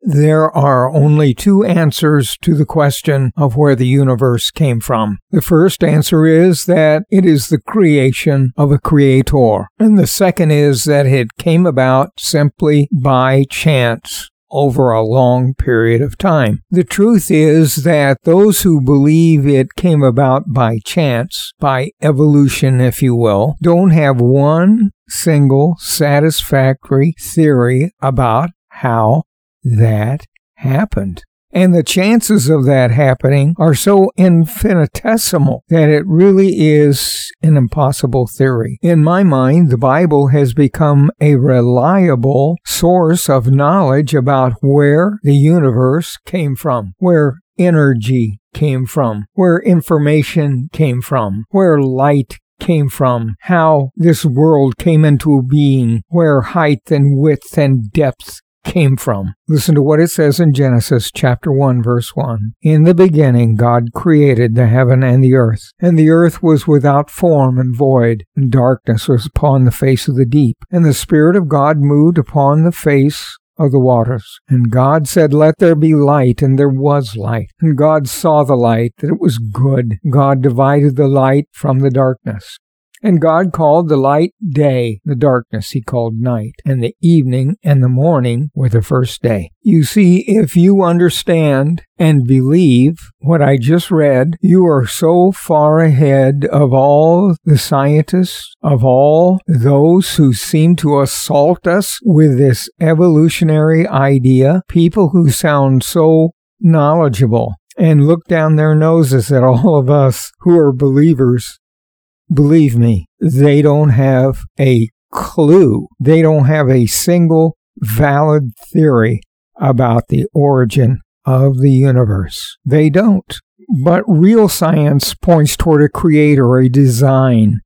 There are only two answers to the question of where the universe came from. The first answer is that it is the creation of a creator, and the second is that it came about simply by chance over a long period of time. The truth is that those who believe it came about by chance, by evolution if you will, don't have one single satisfactory theory about how that happened. And the chances of that happening are so infinitesimal that it really is an impossible theory. In my mind, the Bible has become a reliable source of knowledge about where the universe came from, where energy came from, where information came from, where light came from, how this world came into being, where height and width and depth came from. Listen to what it says in Genesis chapter 1, verse 1. In the beginning God created the heaven and the earth was without form and void, and darkness was upon the face of the deep, and the Spirit of God moved upon the face of the waters. And God said, "Let there be light," and there was light. And God saw the light, that it was good. God divided the light from the darkness. And God called the light day, the darkness he called night, and the evening and the morning were the first day. You see, if you understand and believe what I just read, you are so far ahead of all the scientists, of all those who seem to assault us with this evolutionary idea, people who sound so knowledgeable and look down their noses at all of us who are believers. Believe me, they don't have a clue. They don't have a single valid theory about the origin of the universe. They don't. But real science points toward a creator, a designer.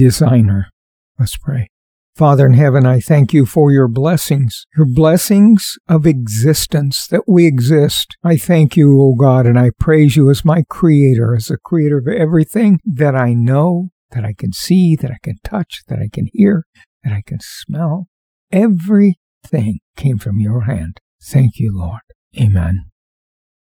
Let's pray. Father in heaven, I thank you for your blessings of existence, that we exist. I thank you, O God, and I praise you as my creator, as the creator of everything that I know, that I can see, that I can touch, that I can hear, that I can smell. Everything came from your hand. Thank you, Lord. Amen.